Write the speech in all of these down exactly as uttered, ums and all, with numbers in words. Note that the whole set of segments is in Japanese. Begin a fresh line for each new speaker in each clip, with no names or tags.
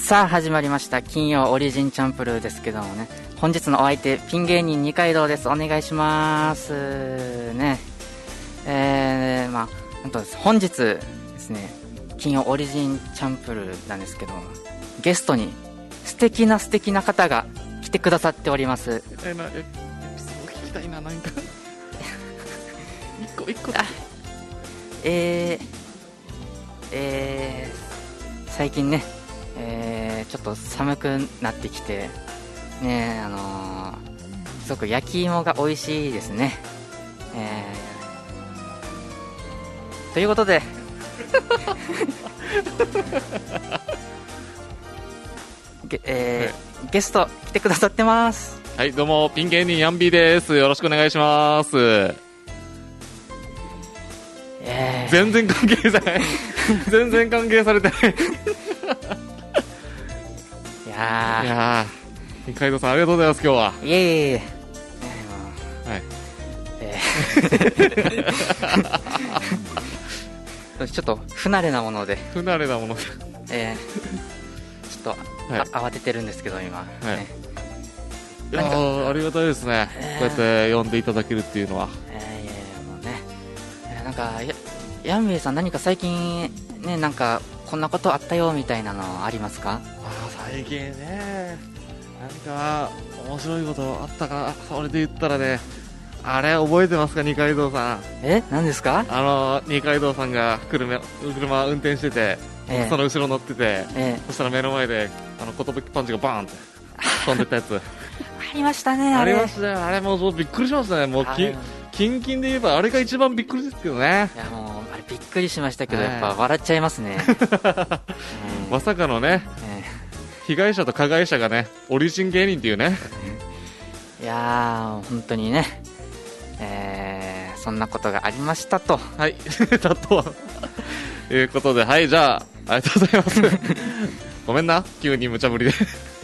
さあ始まりました金曜オリジンチャンプルーですけどもね、本日のお相手ピン芸人二階堂です。お願いしますね。えー、まあ本当です。本日ですね、金曜オリジンチャンプルーなんですけども、ゲストに素敵な素敵な方が来てくださっております。
えなえエピソード聞きたいな、なんか一個一個
あえー、えー、最近ね、えー、ちょっと寒くなってきてね、あのー、すごく焼き芋が美味しいですね。えー、ということでゲ, えーはい、ゲスト来てくださってます。
はい、どうもピン芸人ヤンビーです。よろしくお願いします。
えー、
全然関係ない全然関係されてない
いやー
いやー、二階堂さんありがとうございます。今日はい
えいえいえ、
はい、
えー、ちょっと不慣れなもので
不慣れなもので、
えー、ちょっと、はい、慌ててるんですけど今、はいね、
いやーありがたいですね、えー、こうやって呼んでいただけるっていうのは。
えー、いやいやもうね、えー、なんかやヤンビーさん何か最近ね、なんかこんなことあったよみたいなのありますか？
あ最近ね、なんか面白いことあったかな。それで言ったらね、あれ覚えてますか、二階堂さん。
え、何ですか？
あの二階堂さんが車車運転してて、ええ、その後ろ乗ってて、ええ、そしたら目の前であの寿パンチがバーンって飛んでったやつ
ありましたね。
ありましたよ。あれもうびっくりしましたね。もうきキンキンで言えばあれが一番びっくりですけどね。
いやもうあれびっくりしましたけど、やっぱ笑っちゃいますね、
うん、まさかのね、えー、被害者と加害者がねオリジン芸人っていうね
いやー本当にね、えー、そんなことがありましたと。
はいだとはいうことで、はい、じゃあありがとうございますごめんな急に無茶ぶりでい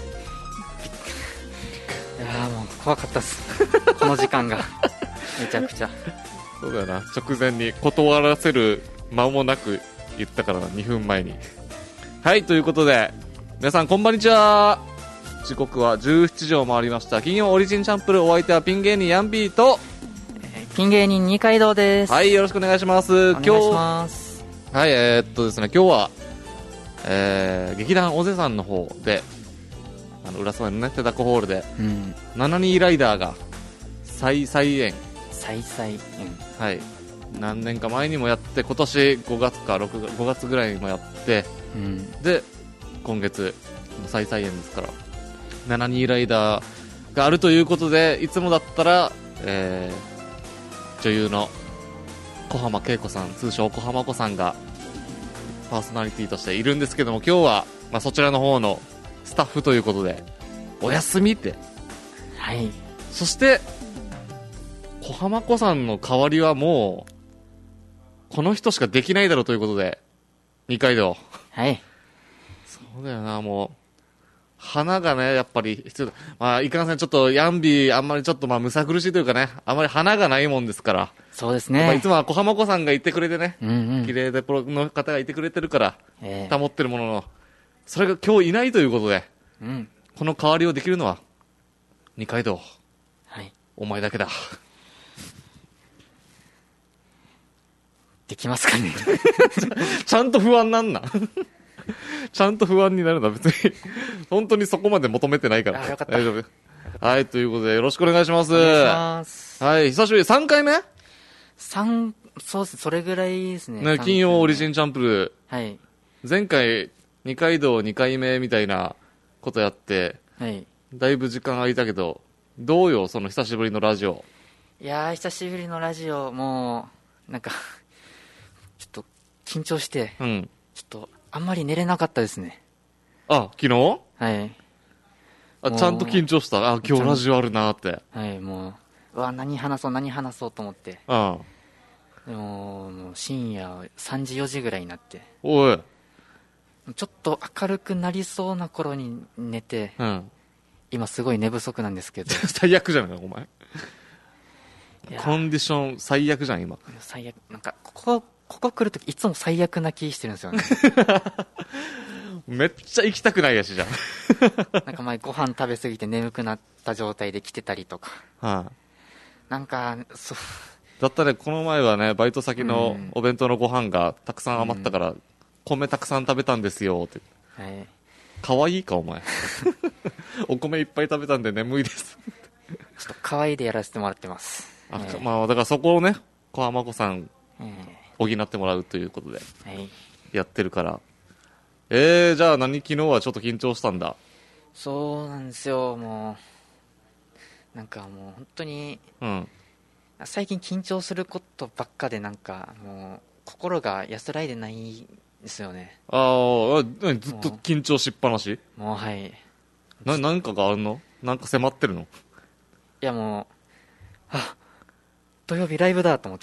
やもう怖かったっすこの時間がめちゃくちゃ
そうだよな、直前に断らせる間もなく言ったからな、にふんまえに。はい、ということで皆さんこんばんにちは。時刻はじゅうしちじを回りました。金曜オリジンチャンプル、お相手はピン芸人ヤンビーと、
えー、ピン芸人二階堂です。
はい、よろしくお願いします。
お願いします。
はい、えー、っとですね、今日は、えー、劇団尾瀬さんの方で、あの浦添のね手だこホールで、うん、ななにんライダーが再再演
再再演、
はい、何年か前にもやって、今年ごがつかろくがつごがつぐらいにもやって、うん、で今月再再演ですから、ななにんライダーがあるということで、いつもだったら、えー、女優の小浜恵子さん、通称小浜子さんがパーソナリティとしているんですけども、今日は、まあ、そちらの方のスタッフということでお休みって、
はい、
そして小浜子さんの代わりはもうこの人しかできないだろうということで、二階堂、
はい、
そうだよな、もう花がねやっぱり必要だ。まあいかんせんちょっとヤンビーあんまりちょっとまあむさ苦しいというかね、あんまり花がないもんですから。
そうですね、
まあ、いつもは小浜子さんがいてくれてね、
うんうん、
綺麗でプロの方がいてくれてるから、
えー、
保ってるものの、それが今日いないということで、
うん、
この代わりをできるのは二階堂、
はい、
お前だけだ。
できますかね
ちゃんと不安なんなちゃんと不安になるんだ、別に本当にそこまで求めてないから。
あ、よかった、
大丈夫。はい、ということでよろしくお願いします。
お願いします。
はい、久しぶり。さんかいめ ?
さん、そうです、それぐらいですね。
ね、金曜オリジンチャンプル、
はい、
前回二階堂にかいめみたいなことやって、
はい、
だいぶ時間空いたけど、どうよその久しぶりのラジオ。
いやー久しぶりのラジオ、もうなんかちょっと緊張して、うん、ちょっとあんまり寝れなかったですね。
あ、昨日？
はい。
あ、ちゃんと緊張した。あ、今日ラジオあるなーって。
はい、もう、うわ、何話そう何話そうと思って。
ああ。
でも、もう深夜さんじよじぐらいになって。
おい。
ちょっと明るくなりそうな頃に寝て、うん、今すごい寝不足なんですけど。
最悪じゃないお前。コンディション最悪じゃん今。
最悪。なんかここここ来るときいつも最悪な気してるんですよね
めっちゃ行きたくないやしじゃん。
なんか前ご飯食べ過ぎて眠くなった状態で来てたりとか。
はあ、
なんか、そう。
だったね、この前はね、バイト先のお弁当のご飯がたくさん余ったから、うん、米たくさん食べたんですよって。はい。かわいいか、お前。お米いっぱい食べたんで眠いです。
ちょっと可愛いでやらせてもらってます。
あ、えー、まあ、だからそこをね、小浜子さん、補ってもらうということで、やってるから。えー、じゃあ何、昨日はちょっと緊張したんだ。
そうなんですよ、もう。なんかもう本当に、うん。最近緊張することばっかで、なんかもう心が安らいでないんですよね。
ああ、ずっと緊張しっぱなし？
もう、はい。
な、なんかがあるの？なんか迫ってるの？
いやもう、あ、土曜日ライブだと思って。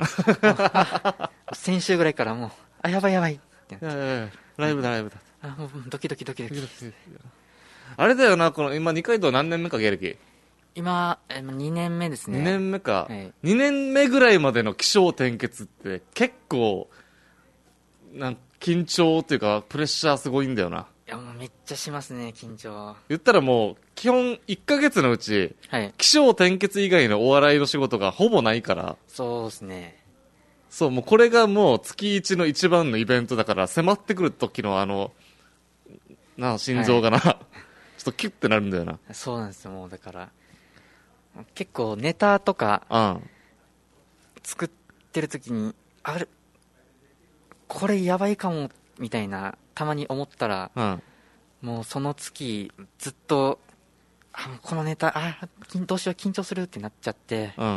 先週ぐらいからもう、あ、やばいやばいってなって。いやいやいや、
ライブだライブだ。
あ、もうドキドキドキドキ。
あれだよな、この今二階堂何年目か芸歴？
今、にねんめですね。
にねんめか、はい、にねんめぐらいまでの起承転結って結構なん緊張っていうかプレッシャーすごいんだよな。
いやもうめっちゃしますね、緊張。
言ったらもう基本いっかげつのうち、はい、起承転結以外のお笑いの仕事がほぼないから。
そうですね。
そう、もうこれがもう月一の一番のイベントだから、迫ってくる時のあのな心臓がな、はい、ちょっとキュッてなるんだよな。
そうなんですよ。もうだから結構ネタとか作ってる時に、あれこれやばいかもみたいなたまに思ったら、うん、もうその月ずっとあこのネタあどうしよう緊張するってなっちゃって、うん、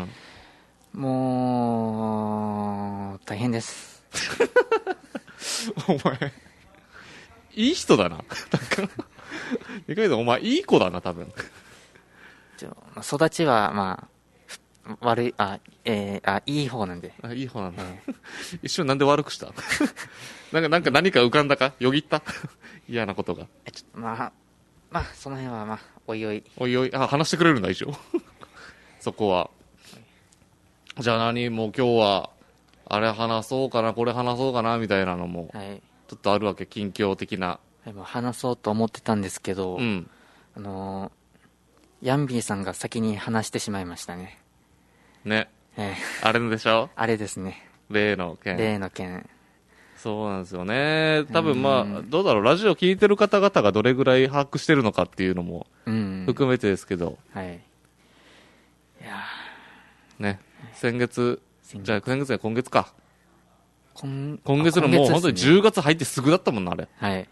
もう大変です。
お前いい人だな。なんか意外とお前いい子だな多分。
育ちはまあ悪いあ、えー、あいい方なんで。
あいい方なんだ、ね、一瞬なんで悪くした？なんかなんか何か浮かんだかよぎった嫌なことが。
ちょっとまあまあその辺はまあおいおい
おいおいあ話してくれるんだ一応そこは。じゃあ何もう今日はあれ話そうかなこれ話そうかなみたいなのも、はい、ちょっとあるわけ近況的な。
はい、もう話そうと思ってたんですけど、うん、あのーヤンビーさんが先に話してしまいましたね。
ね。えー、あれでしょ？
あれですね。
例の件。
例の件。
そうなんですよね。多分まあ、どうだろう、ラジオ聞いてる方々がどれぐらい把握してるのかっていうのも含めてですけど。はい。いやね。先月、先月じゃあ先月は今月か。今, 今月のもう本当にじゅうがつ入ってすぐだったもんな、あれ。はい。い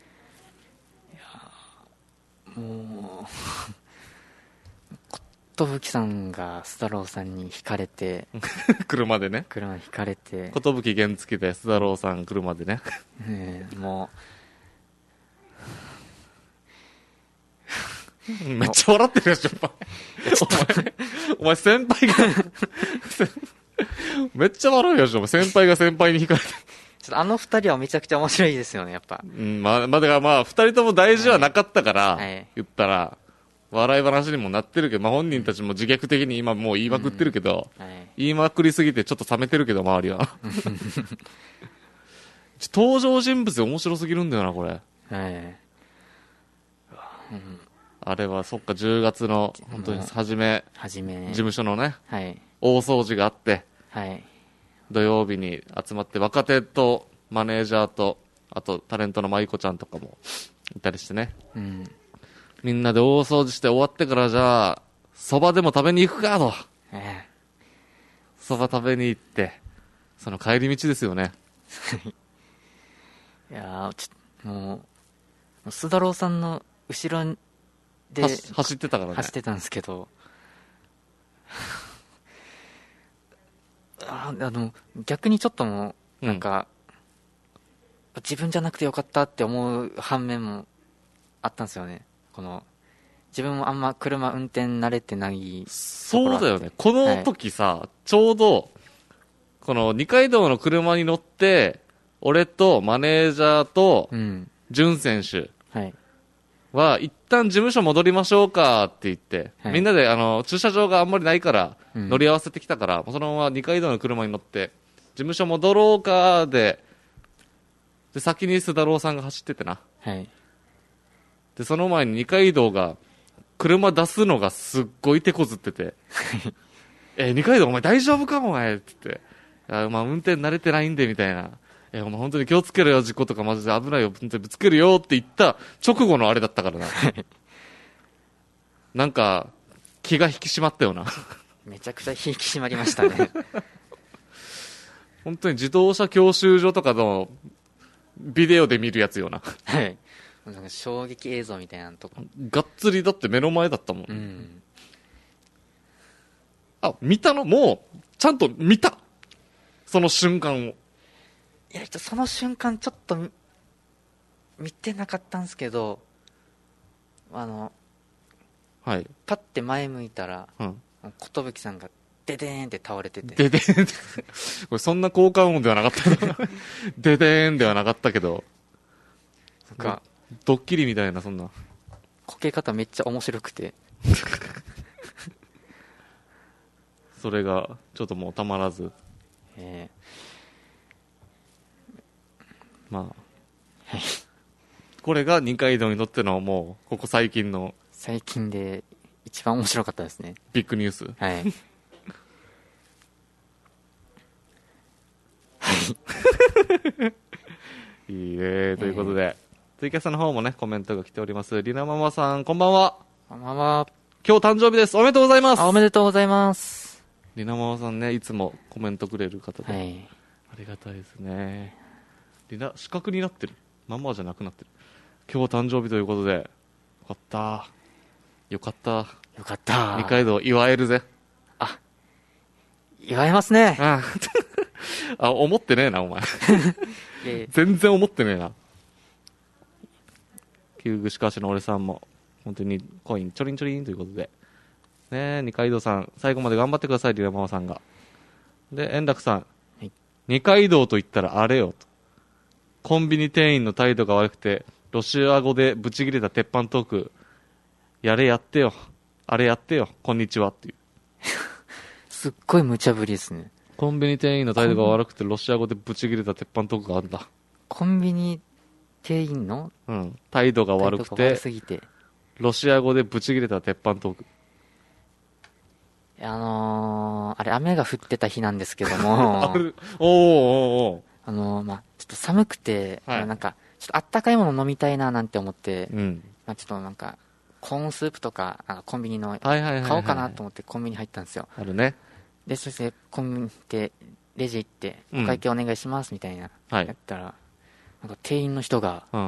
やもう。寿さんが須太郎さんに惹かれて
車でね
車に惹かれて
寿原付で須太郎さん車でね、
えー、も
うめっちゃ笑ってるでしょお前お前先輩がめっちゃ笑うよしょ先輩が先輩に惹かれて
ちょっとあの二人はめちゃくちゃ面白いですよねやっぱ、
うんまあ、まあだからまあ二人とも大事はなかったから、はい、言ったら笑い話にもなってるけど、まあ、本人たちも自虐的に今もう言いまくってるけど、うんはい、言いまくりすぎてちょっと冷めてるけど周りは登場人物面白すぎるんだよなこれ、はいうん、あれはそっかじゅうがつの本当に初め
初め
事務所のね、はい、大掃除があって、はい、土曜日に集まって若手とマネージャーとあとタレントの舞子ちゃんとかもいたりしてね、うんみんなで大掃除して終わってからじゃあ、蕎麦でも食べに行くかと。ええ。蕎麦食べに行って、その帰り道ですよね。
いやー、ちょもう、須太郎さんの後ろで
走ってたからね。
走ってたんですけど、ああの逆にちょっともう、なんか、うん、自分じゃなくてよかったって思う反面もあったんですよね。この自分もあんま車運転慣れてない
そうだよねこの時さ、はい、ちょうどこの二階堂の車に乗って俺とマネージャーと潤選手は一旦事務所戻りましょうかって言って、はい、みんなであの駐車場があんまりないから乗り合わせてきたから、うん、そのまま二階堂の車に乗って事務所戻ろうかでで先に須太郎さんが走っててな。
はい。
でその前に二階堂が車出すのがすっごい手こずっててえー、二階堂お前大丈夫かお前って言って、いやまあ運転慣れてないんでみたいな、えー、お前本当に気をつけろよ、事故とかマジで危ないよ、本当にぶつけるよって言った直後のあれだったからななんか気が引き締まったよな
めちゃくちゃ引き締まりましたね
本当に自動車教習所とかのビデオで見るやつよな
はいなんか衝撃映像みたいなのとか
がっつりだって目の前だったもん、
うん、
あ見たのもうちゃんと見たその瞬間を。
いやその瞬間ちょっと見てなかったんですけど、あの
はい
パッて前向いたら、
うん、
寿さんがデデーンって倒れてて、
デデーンってこれそんな効果音ではなかったデデーンではなかったけど、
なんか
ドッキリみたいな、そんな
こけ方めっちゃ面白くて
それがちょっともうたまらず、
え
ー、まあ、
はい、
これが二階堂にとってのもうここ最近の
最近で一番面白かったですね。
ビッグニュース。
はい
いいねということで、えー、ツイキャスの方もねコメントが来ております。りなママさんこんばんは。
こんばんは。
今日誕生日です。おめでとうございます。
あ、おめでとうございます。
りなママさんね、いつもコメントくれる方で、
はい、
ありがたいですね。りな四角になってる、ママじゃなくなってる。今日誕生日ということで、よかったよかった
よかった。
二階堂祝えるぜ。
あ、祝えますね。
ああ思ってねえなお前
いやいや
全然思ってねえな。旧具しかしの俺さんも本当にコインちょりんちょりんということでねえ、二階堂さん最後まで頑張ってください。リラママさんがで、円楽さん、はい、二階堂と言ったらあれよと、コンビニ店員の態度が悪くてロシア語でブチ切れた鉄板トークやれやってよ、あれやってよ、こんにちはっていう
すっごい無茶ぶりですね。
コンビニ店員の態度が悪くてロシア語でブチ切れた鉄板トークがあるんだ。
コンビニ店員の、
うん、態度が悪くて
悪すぎて
ロシア語でブチ切れた鉄板トーク。
あのー、あれ雨が降ってた日なんですけども
あるおーおーおー
あのー、まあちょっと寒くて、
はい、
まあ、なんかちょっとあったかいもの飲みたいななんて思って、
うん、
まあ、ちょっとなんかコーンスープとかなんかコンビニの
買
おうかなと思ってコンビニ入ったんですよ。
あるね。
でそしてコンビニでレジ行ってお会計お願いしますみたいな、
うん、
やったら、なんか店員の人が、
うん、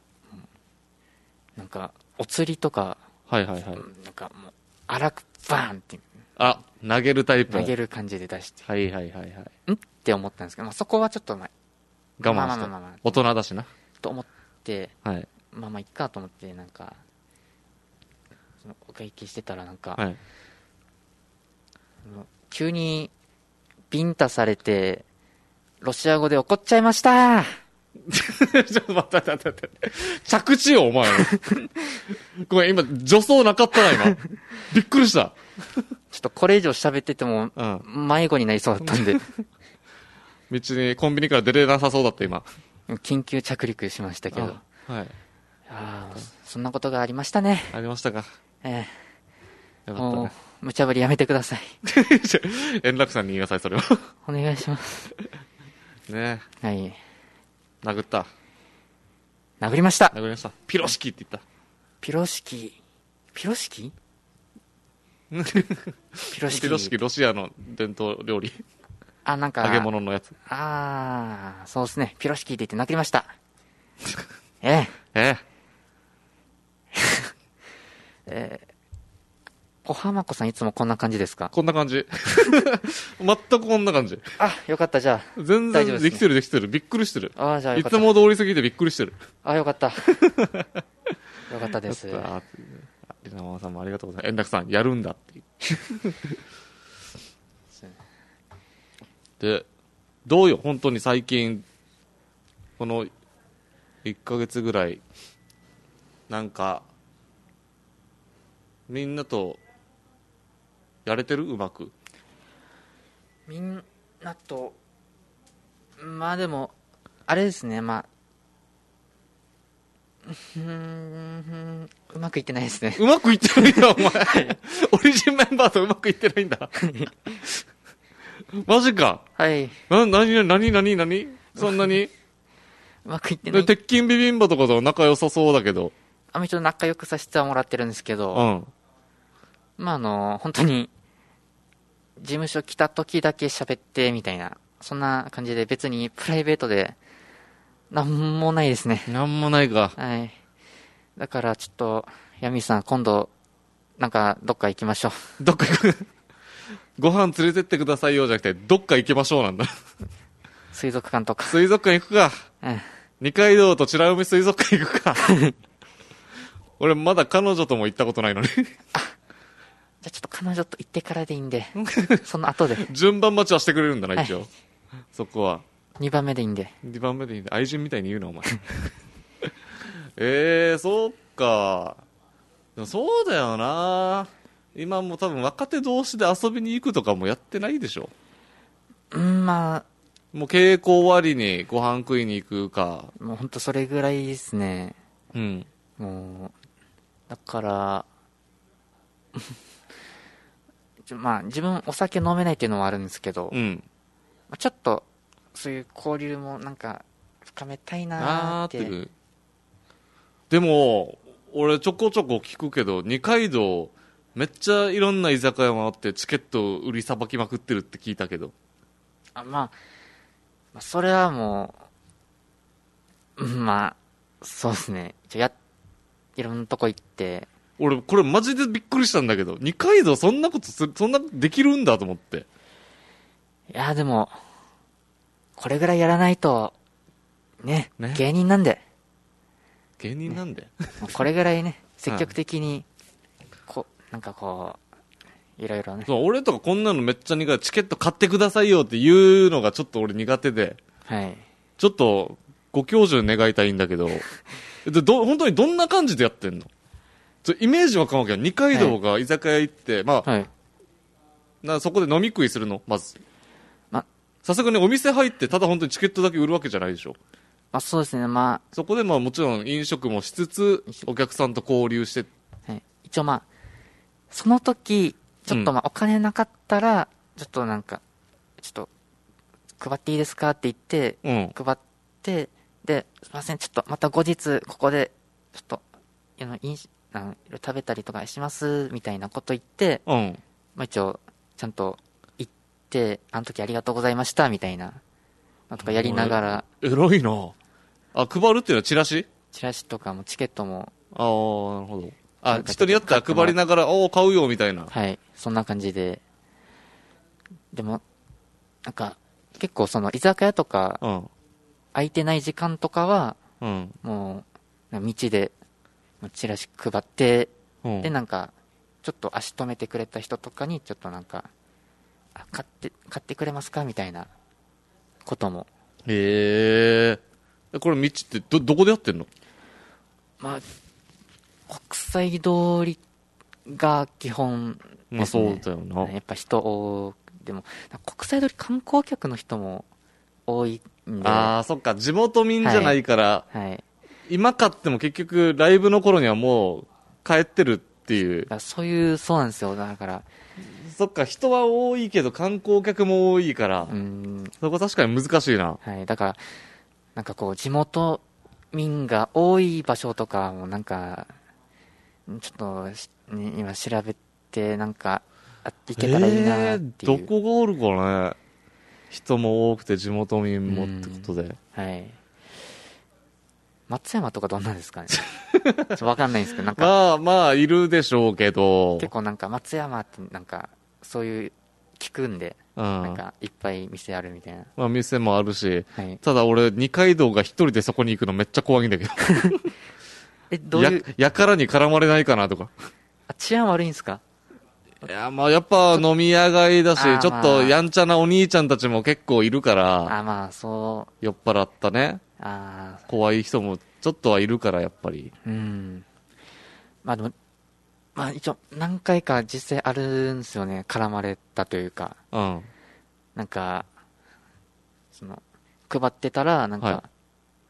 なんかお釣りとか、
はいはいはい、
なんかもう荒くバーンって
あ投げるタイプ、
投げる感じで出して、
はいはいはいはい、
んって思ったんですけど、まあ、そこはちょっと、まあ、
我慢して、まあまあまあまあ大人だしな
と思って、
はい、
まあまあいっかと思ってなんかそのお会計してたらなんか、
はい、
急にビンタされてロシア語で怒っちゃいました
ちょっと待って待って待って。着地よ、お前。ごめん、今、助走なかったな、今。びっくりした。
ちょっとこれ以上喋ってても、迷子になりそうだったんで。
道にコンビニから出れなさそうだった、今。
緊急着陸しましたけど。
あ、はい。
あそんなことがありましたね。
ありましたか。
ええ。
よかったね。
無茶ぶりやめてください。
円楽さんに言いなさい、それは。
お願いします。
ね
え。はい。
殴った。
殴りました。
殴りました。ピロシキって言った。
ピロシキ。ピロシキピロシキ。
ピロシキ、ロシアの伝統料理。
あ、なんか。
揚げ物のやつ。
ああ、そうですね。ピロシキって言って殴りました。ええ。
ええ。
えー小浜子さんいつもこんな感じですか？
こんな感じ。全くこんな感じ。
あ、よかった、じゃあ。
全然できてるできてる。びっくりしてる。
あ、じゃあよかった。
いつも通り過ぎてびっくりしてる。
あ、よかった。よかったです。
リナママさんもありがとうございます。円楽さん、やるんだっていう。で、どうよ、本当に最近、このいっかげつぐらい、なんか、みんなと、やれてる？うまく。
みんなと、まあでも、 あれですね、まあ、うーん、うまくいってないですね。
うまくいってないんだ、お前。オリジンメンバーとうまくいってないんだ。マジか。
はい。
な、なに、なに、なに、なにそんなに
うまくいってない。
鉄筋ビビンバとかと仲良さそうだけど。
あんまりちょっと仲良くさせてはもらってるんですけど、
うん。
まあ、あの、本当に、事務所来た時だけ喋ってみたいな、そんな感じで別にプライベートで、なんもないですね。
なんもないか。
はい。だからちょっと、ヤミーさん、今度、なんか、どっか行きましょう。
どっか行く。ご飯連れてってくださいよじゃなくて、どっか行きましょうなんだ。
水族館とか。
水族館行くか。
うん。
二階堂と美ら海水族館行くか。俺まだ彼女とも行ったことないのに。
じゃあちょっと彼女と行ってからでいいんで、その後で。
順番待ちはしてくれるんだな、一応。
はい、
そこは。
にばんめでいいんで。
にばんめでいいんだ。愛人みたいに言うな、お前。えー、そうか。でもそうだよな。今も多分若手同士で遊びに行くとかもやってないでしょ。
うん、まあ。
もう稽古終わりにご飯食いに行くか。
もうほんとそれぐらいですね。
うん。
もう、だから、まあ自分お酒飲めないっていうのもあるんですけど、
うん。
まあ、ちょっと、そういう交流もなんか、深めたいなーって。
あーってる。でも、俺ちょこちょこ聞くけど、二階堂、めっちゃいろんな居酒屋もあってチケット売りさばきまくってるって聞いたけど。
あ、まあ、まあ、それはもう、まあ、そうですね。や、いろんなとこ行って、
俺、これマジでびっくりしたんだけど、二階堂そんなことする、そんなできるんだと思って。
いや、でも、これぐらいやらないと、ね、
ね
芸人なんで。
芸人なんで、
ね、これぐらいね、積極的に、こう、なんかこう、いろいろね。
そう、俺とかこんなのめっちゃ苦い。チケット買ってくださいよって言うのがちょっと俺苦手で。
はい。
ちょっと、ご教授願いたいんだけど、でど、本当にどんな感じでやってんの？ちょイメージわかんわけど、二階堂が居酒屋行って、はい、まあ、はい、なそこで飲み食いするのまず。ま、さすがにお店入って、ただ本当にチケットだけ売るわけじゃないでしょ。
まあ、そうですね、まあ。
そこでまあもちろん飲食もしつつ、お客さんと交流して。
はい。一応まあ、その時、ちょっとまあ、お金なかったら、ちょっとなんか、ちょっと、配っていいですかって言って、うん、配って、で、すいません、ちょっとまた後日、ここで、ちょっと、いろいろ食べたりとかします、みたいなこと言って、うん、まあ一応、ちゃんと言って、あの時ありがとうございました、みたいな、のとかやりながら。
えらいな。あ、配るっていうのはチラシ？
チラシとかもチケットも。
ああ、なるほど。あ、人によっては配りながら、おお、買うよ、みたいな。
はい、そんな感じで。でも、なんか、結構その居酒屋とか、うん、空いてない時間とかは、うん、もう、道で、チラシ配って、うん、で、なんか、ちょっと足止めてくれた人とかに、ちょっとなんか、あ、買って、買ってくれますかみたいなことも。
へえ。これ道ってど、どこでやってんの？
まあ、国際通りが基本ですね。
まあそうだよな。
やっぱ人多でも、国際通り観光客の人も多いんで。
ああ、そっか、地元民じゃないから、
はい。はい、
今買っても結局ライブの頃にはもう帰ってるっていう。
そういう、そうなんですよ。だから。
そっか、人は多いけど観光客も多いから、うん、そこ確かに難しいな。
はい、だから、なんかこう、地元民が多い場所とかもなんか、ちょっと、ね、今調べて、なんか、あっていけたらいいなっていう、
えー、どこがおるかね。人も多くて地元民もってことで。
はい。松山とかどんなんですかね。ちょっとわかんないんですけど、なんか。
まあまあ、いるでしょうけど。
結構なんか松山ってなんか、そういう聞くんで、うん、なんかいっぱい店あるみたいな。
まあ店もあるし、はい、ただ俺二階堂が一人でそこに行くのめっちゃ怖いんだけど。
え、どういう？
や、やからに絡まれないかなとか。
あ、治安悪いんですか？
いや、まあやっぱ飲み屋街だし、ちょっとやんちゃなお兄ちゃんたちも結構いるから。
あ、まあそう。
酔っ払ったね。ああ。怖い人もちょっとはいるから、やっぱり。
うん。まあでも、まあ一応何回か実際あるんですよね。絡まれたというか。うん。なんか、その、配ってたら、なんか、はい、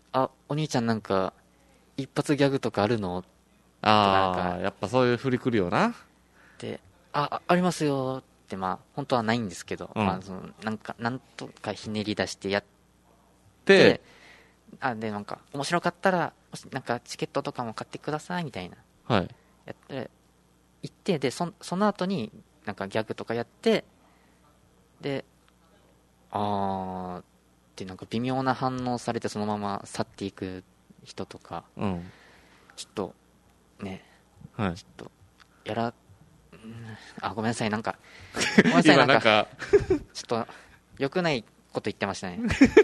あ、お兄ちゃんなんか、一発ギャグとかあるの
ああ、やっぱそういう振りくるよな。
で、あ、あありますよって、まあ、本当はないんですけど、
うん、
まあ、その、なんか、なんとかひねり出してやって
で、
あ、で、なんか、面白かったら、なんか、チケットとかも買ってください、みたいな。
はい。
やって、行って、で、そ、その後に、なんかギャグとかやって、で、あーってなんか微妙な反応されてそのまま去っていく人とか、
うん。
ちょっと、ね、
はい。
ちょっと、やら、あ、ごめんなさい、なんか、ごめんなさい、
今
なんか、
なんか
ちょっと、良くないこと言ってましたね。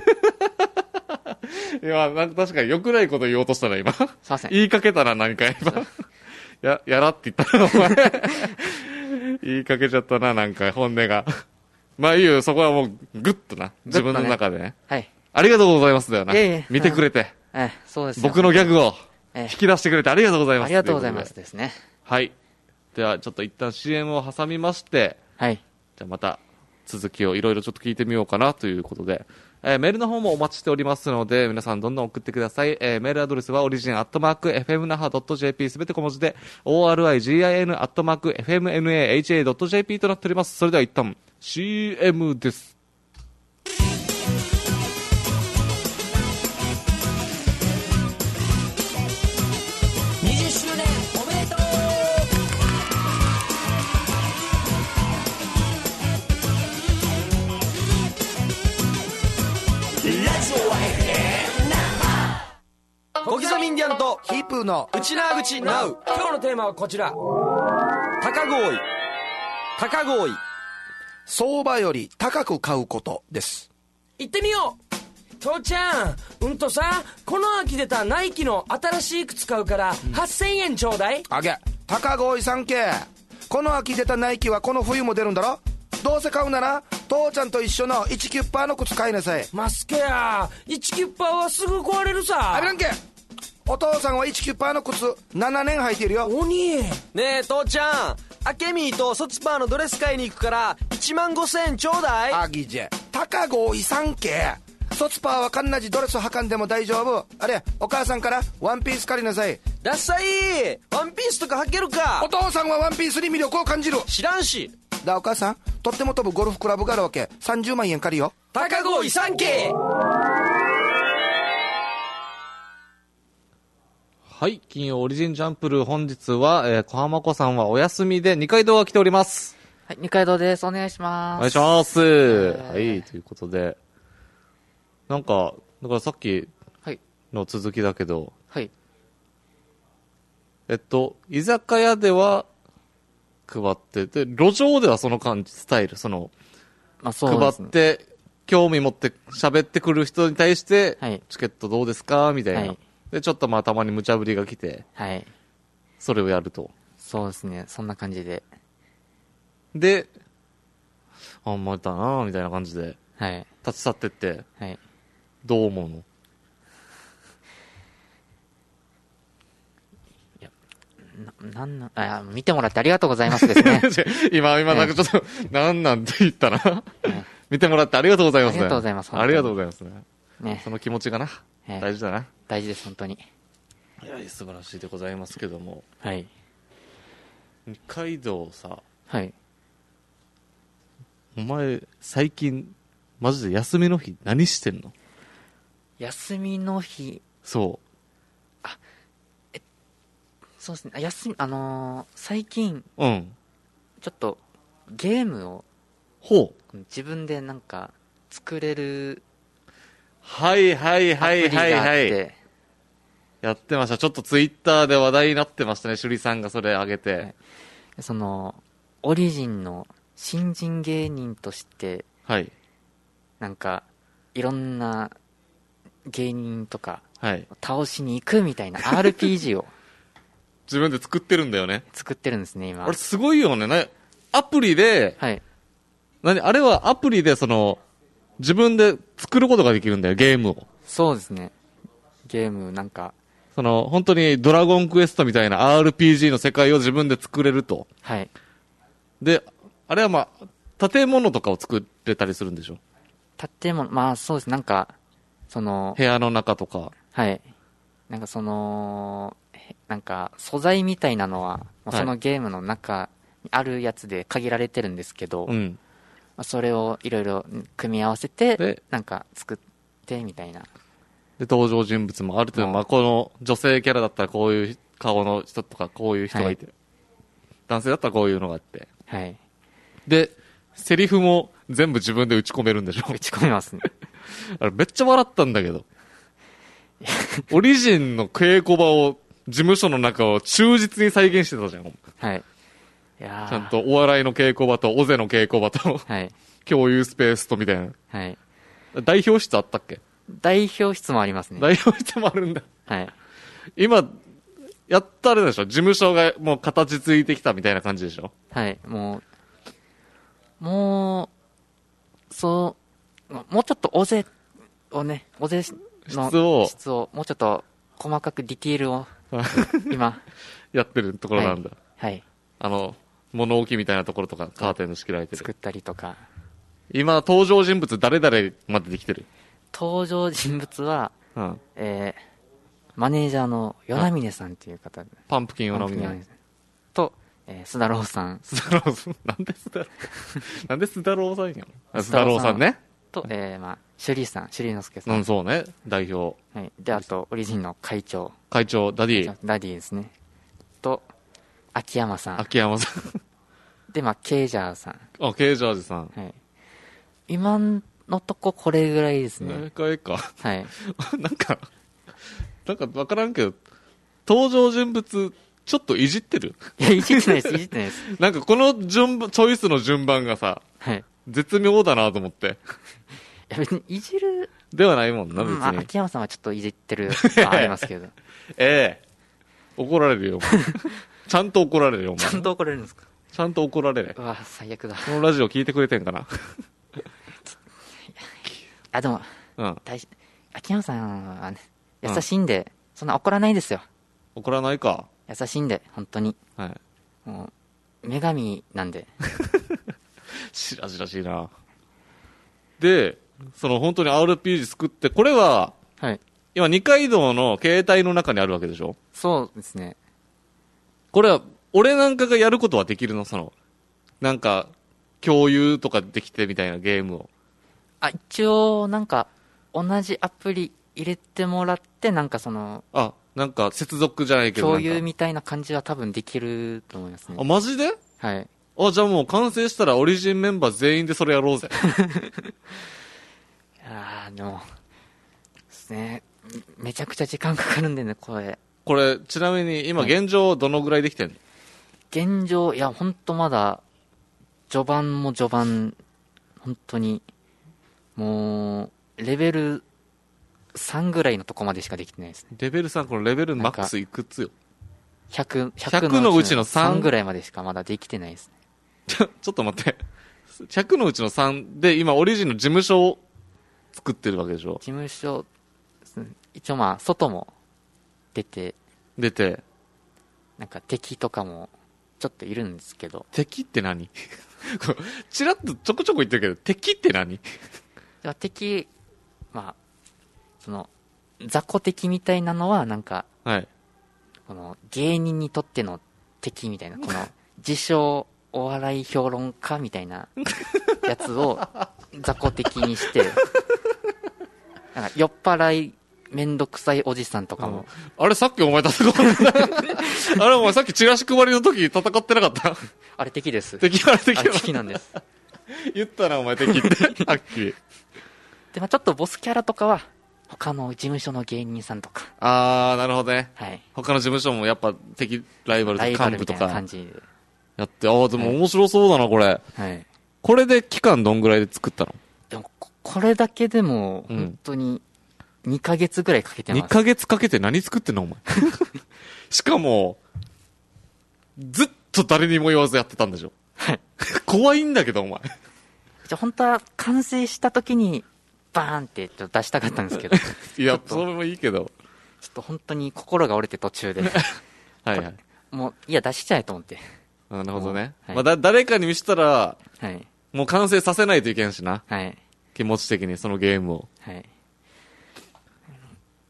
いや、なんか確かに良くないこと言おうとしたな、今。すい
ません。
言いかけたな、何か今。や、やらって言ったな、お前。言いかけちゃったな、なんか、本音が。まあいいよ、そこはもう、ぐっとな。自分の中でね。
はい。
ありがとうございますだよな。
いえいえ
見てくれて。
ええ、そうですよ。
僕のギャグを
ええ
引き出してくれてありがとうございます。
ありがとうございますですね。
はい。では、ちょっと一旦 シーエム を挟みまして、
はい。
じゃあまた続きをいろいろちょっと聞いてみようかなということで、えーメールの方もお待ちしておりますので、皆さんどんどん送ってください。えーメールアドレスはオリジンアットマーク エフエムナハドットジェーピー すべて小文字で オーアールアイジーアイエヌ アットマーク エフエムエヌエーエイチエー ドット ジェーピー となっております。それでは一旦 シーエム です。
にじゅっしゅうねんおめでとう。小刻みインディアンと
ヒープーの
内縄口ナウ。今日のテーマはこちら。高合意。高合意。
相場より高く買うことです。
行ってみよう。父ちゃん、うんとさ、この秋出たナイキの新しい靴買うからはっせんえんちょうだい。
あげ、高合意さんけ。この秋出たナイキはこの冬も出るんだろ。どうせ買うなら父ちゃんと一緒のいちキュッパーの靴買いなさい。
マスケや、いちキュッパーはすぐ壊れるさ。
あびらんけ。お父さんはいちキュッパーの靴ななねん履いてるよ。
鬼。
ねえ父ちゃん、アケミーと卒パーのドレス買いに行くからいちまんごせんちょうだい。
あぎじゃ、高合意さんけ。卒パーはかんなじドレス履かんでも大丈夫。あれ、お母さんからワンピース借りなさい。
ダッサい。ワンピースとか履けるか。
お父さんはワンピースに魅力を感じる。
知らんし。
だ、お母さん、とっても飛ぶゴルフクラブがあるわけ。さんじゅうまんえん借りよ。
高合意さんけ。
はい。金曜オリジンジャンプルー本日は、えー、小浜子さんはお休みで二階堂が来ております。
はい、二階堂です。お願いします。
お願いします。
ー
はい。ということで、なんか、だからさっき
はい。
の続きだけど、
はい。
えっと、居酒屋では配って、で、路上ではその感じ、スタイル、その、
まあそうですね。
配って、興味持って喋ってくる人に対して、
はい
チケットどうですかみたいな、
はい
で、ちょっとまあたまに無茶ぶりが来て、
はい。
それをやると。
そうですね。そんな感じで。
で、あ、またなみたいな感じで、
はい。
立ち去ってって、
はい。
どう思うの？
な、なんなん、あ、見てもらってありがとうございますですね。
今、今なんかちょっと、なんなんて言ったな。見てもらってありがとうございますね。
ありがとうございます本当に
ありがとうございますね。
ね
そ。の気持ちがな、
はい
大事だな。
大事です、本当に。
いや、素晴らしいでございますけども。
はい。
二階堂さ、
はい。
お前、最近、マジで休みの日何してんの？
休みの日、
そ
そうですね。あ休み、あのー最近、
う。うん。
ちょっと、ゲームを
ほう。
自分でなんか、作れる
はいはい
アプ
はい
リがあっ
はいはい。
て、
やってました。ちょっとツイッターで話題になってましたね。趣里さんがそれ上げて。
はいその、オリジンの新人芸人として、
はい。
なんか、いろんな芸人とか、
はい。
倒しに行くみたいな アールピージー を
自分で作ってるんだよね。
作ってるんですね、今。
あれすごいよね。なアプリで、
はい。
何あれはアプリでその、自分で作ることができるんだよ、ゲームを。
そうですね。ゲーム、なんか、
その、本当にドラゴンクエストみたいな アールピージー の世界を自分で作れると。
はい。
で、あれはまあ、建物とかを作れたりするんでしょ？
建物、まあそうです。なんか、その
部、屋の中とか。
はい。なんかその、なんか素材みたいなのは、もうそのゲームの中にあるやつで限られてるんですけど、
うん。
まあ、それをいろいろ組み合わせて
で、
なんか作ってみたいな。
で、登場人物もある程度、まあ、この女性キャラだったらこういう顔の人とか、こういう人がいて、はい、男性だったらこういうのがあって。
はい。
で、セリフも全部自分で打ち込めるんでしょ？
打ち込めますね。
あれめっちゃ笑ったんだけど。オリジンの稽古場を、事務所の中を忠実に再現してたじゃん。
はい。いや
ちゃんとお笑いの稽古場と、尾瀬の稽古場と、
はい。
共有スペースとみたいな。
はい。
代表室あったっけ？
代表室もありますね。
代表室もあるんだ。
はい。
今、やったあれでしょ？事務所がもう形ついてきたみたいな感じでしょ？
はい。もう、もう、そう、もうちょっと尾瀬をね、尾瀬の
質を、
質を、もうちょっと細かくディティールを、今、
やってるところなんだ。
はい。はい、
あの、物置みたいなところとか、カーテンの仕切られてる。
作ったりとか。
今、登場人物誰々までできてる？
登場人物は、
うん、
えー、マネージャーの与那峰さんっていう方で。
パンプキン与那峰。
と、えー、須田郎さん。
須田郎さんなんで須田郎なんで須田郎さんやの？須田郎さんね。
と、えー、まあ、シュリーさん、シュリーノスケさん。
うん、そうね。代表。
はい。で、あと、オリジンの会長。
会長、ダディ。
ダディですね。と、秋山さん。
秋山さん。
で、まあ、ケイジャーさん。
あ、ケイジャージさん。
はい。今のとここれぐらいですね。
ええかええか。
はい。
なんか、なんかわからんけど、登場人物、ちょっといじってる？
いや、いじってないです、いじってないです。
なんかこの順番、チョイスの順番がさ、
はい。
絶妙だなと思って。
いや、別にいじる。
ではないもんな、別に。
まあ、秋山さんはちょっといじってるはありますけど。
ええ。怒られるよ。ちゃんと怒られるよ、
ちゃんと怒られるんですか？
ちゃんと怒られる。
うわ、最悪だ。
このラジオ聞いてくれてんかな？
あ、でも、
うん。
秋山さんはね、優しいんで、うん、そんな怒らないですよ。
怒らないか。
優しいんで、本当に。
はい。
もう、女神なんで。
しらじらしいな。で、その本当に アールピージー 作って、これは、
はい。
今、二階堂の携帯の中にあるわけでしょ？
そうですね。
これは、俺なんかがやることはできるの？その、なんか、共有とかできてみたいなゲームを。
あ、一応、なんか、同じアプリ入れてもらって、なんかその、
あ、なんか接続じゃないけど。
共有みたいな感じは多分できると思いますね。
あ、マジで？
はい。
あ、じゃあもう完成したらオリジンメンバー全員でそれやろうぜ。
いやー、でも、ですね、めちゃくちゃ時間かかるんでね、これ。
これ、ちなみに今現状どのぐらいできてんの？
現状、いや、ほんとまだ、序盤も序盤、本当に、もう、レベルさんぐらいのとこまでしかできてないですね。
レベルさん、このレベルマックスいくつよ？
ひゃく、
ひゃくのうちの さん?
さんぐらいまでしかまだできてないですね。
ちょ、ちょっと待って。ひゃくのうちのさんで、今、オリジンの事務所を作ってるわけでしょ？
事務所、一応まあ、外も出て、
出て、
なんか敵とかもちょっといるんですけど。
敵って何？チラッとちょこちょこ言ってるけど、敵って何？
敵、まあ、その、雑魚敵みたいなのは、なんか、
はい。
この、芸人にとっての敵みたいな、この、自称、お笑い評論家みたいなやつを雑魚敵にして、なんか酔っ払いめんどくさいおじさんとかも。
うん、あれさっきお前戦ったあれお前さっきチラシ配りの時戦ってなかった？
あれ敵です。
敵あれ敵
あれ敵なんです。
言ったなお前敵って。はっきり。
で、まあちょっとボスキャラとかは、他の事務所の芸人さんとか。
あー、なるほどね。
はい。
他の事務所もやっぱ敵、ライバルとか幹部とか。
感じ
やって、あー、でも面白そうだな、これ。
はい。
これで期間どんぐらいで作ったの？
でも、これだけでも、本当に、にかげつぐらいかけてます。
にかげつかけて何作ってんのお前。しかも、ずっと誰にも言わずやってたんでしょ？
はい。
怖いんだけど、お前。
じゃ本当は完成した時に、バーンってちょっと出したかったんですけど。
いや、それもいいけど。
ちょっと本当に心が折れて途中で。
はいはい。
もう、いや、出しちゃえと思って。
なるほどね。
はい、
まあだ、誰かに見せたら、
はい。
もう完成させないといけんしな。
はい。
気持ち的にそのゲームを。
はい。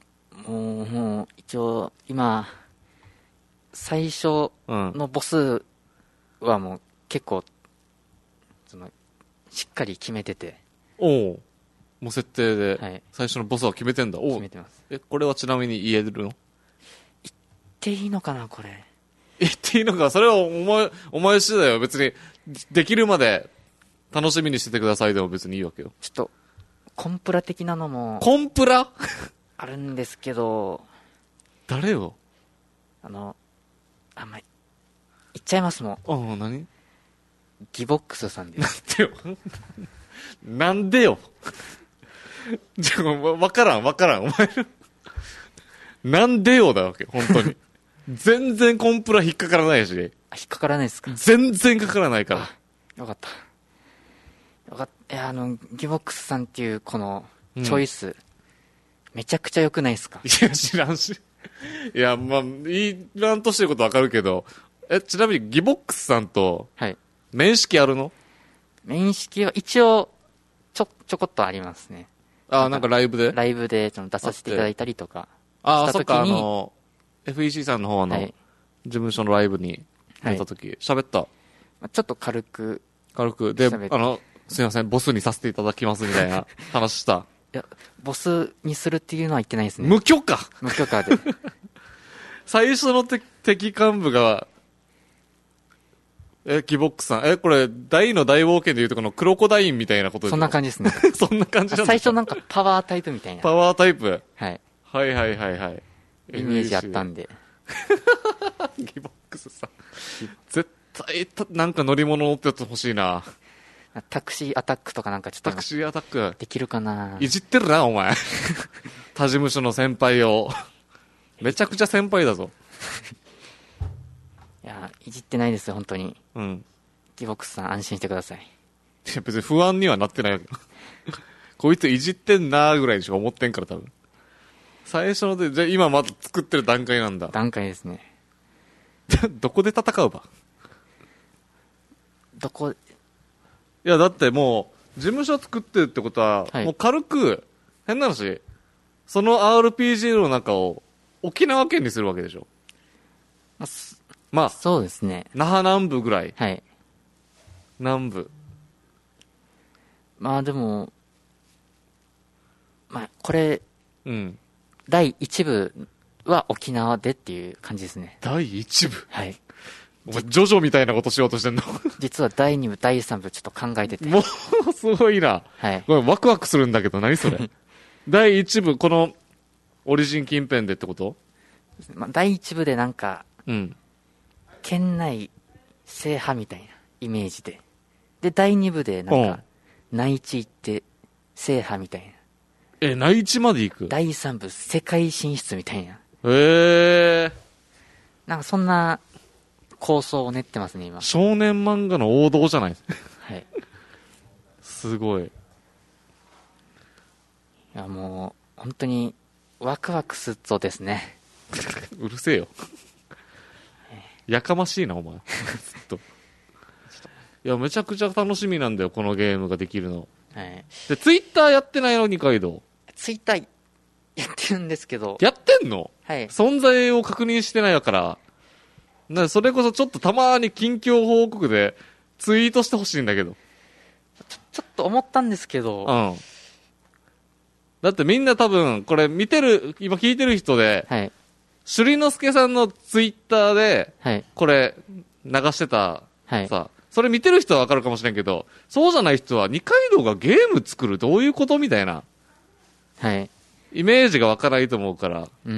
もう、もう、一応、今、最初のボスはもう結構、その、しっかり決めてて。
おお。もう設定で、
はい、
最初のボスは決めてんだ。お
決めてます。
え、これはちなみに言えるの？言
っていいのかな、これ。
言っていいのか、それはお前、お前次第よ。別に、できるまで楽しみにしててくださいでも別にいいわけよ。
ちょっと、コンプラ的なのも。
コンプラ
あるんですけど。
誰よ？
あの、あんまり、言っちゃいますもん。
ああ、何？
ギボックスさんです。
なんでよ。なんでよ。じゃあ、わからん、わからん。お前、なんでよだわけ、本当に。全然コンプラ引っかからないし。引
っかからないですか？
全然かからないから。
よかった。よかった。いや、あの、ギボックスさんっていうこの、チョイス、うん、めちゃくちゃ良くないですか？
いや、知らんし。いや、まあ、いらんとしてることわかるけど、え、ちなみにギボックスさんと、はい。面識あるの？
面識は一応、ちょ、ちょこっとありますね。
ああ、なんかライブで？
ライブでちょっと出させていただいたりとか。
ああ、そっか、あの、エフイーシー さんの方の、事務所のライブに出た時、喋、はい、った。
ちょっと軽く。
軽く。で、あの、すいません、ボスにさせていただきますみたいな話した。
いや、ボスにするっていうのは言ってないですね。
無許可
無許可で。
最初の敵幹部が、え、ギボックスさん。え、これ、大の大冒険でいうとこのクロコダインみたいなことでしょ？
そんな感じですね。
そんな感じなんだ。
最初なんかパワータイプみたいな。
パワータイプ。
はい。
はいはいはいはい。
イメージあったんで。
ギボックスさん。絶対、なんか乗り物乗ってやってほしいな。
タクシーアタックとかなんかちょっと。
タクシーアタック。
できるかな。
いじってるな、お前。他事務所の先輩を。めちゃくちゃ先輩だぞ。
いや、いじってないですよ、本当に。
うん。
ギボックスさん安心してください。
いや、別に不安にはなってないわけ。こいついじってんなーぐらいにしか思ってんから多分。最初ので、じゃあ今まだ作ってる段階なんだ。
段階ですね。
どこで戦うば？
どこ？い
や、だってもう、事務所作ってるってことは、はい、もう軽く、変な話、その アールピージー の中を沖縄県にするわけでしょ。
まあ、
まあ、
そうですね。
那覇南部ぐらい。
はい。
南部。
まあでも、まあ、これ、
うん。
だいいち部は沖縄でっていう感じですね。
だいいち部？
はい。
お前、ジョジョみたいなことしようとしてんの？
実はだいに部、だいさん部ちょっと考えてて。
もう、すごいな。
はい。
ごめん、ワクワクするんだけど、何それ？だいいち部、この、オリジン近辺でってこと？
まあ、だいいち部でなんか、
うん。
県内制覇みたいなイメージで。で、だいに部でなんか、内地行って制覇みたいな。
え、内地まで行く？
だいさん部、世界進出みたいな。
へえー。
なんかそんな構想を練ってますね、今。
少年漫画の王道じゃない？
はい。
すごい。い
や、もう、本当に、ワクワクすっぞですね。
うるせえよ。やかましいな、お前。ずっと。いや、めちゃくちゃ楽しみなんだよ、このゲームができるの。
はい。
で、ツイッターやってないの、二階堂。
ツイッター、やってるんですけど。
やってんの？
はい。
存在を確認してないから。な、それこそちょっとたまに近況報告でツイートしてほしいんだけど。
ちょ、ちょっと思ったんですけど。
うん。だってみんな多分、これ見てる、今聞いてる人で、
はい。
朱里之助さんのツイッターで、
はい。
これ、流してた、
はい。
さ、それ見てる人はわかるかもしれんけど、そうじゃない人は二階堂がゲーム作るどういうことみたいな。
はい。
イメージがわからないと思うから。
うん。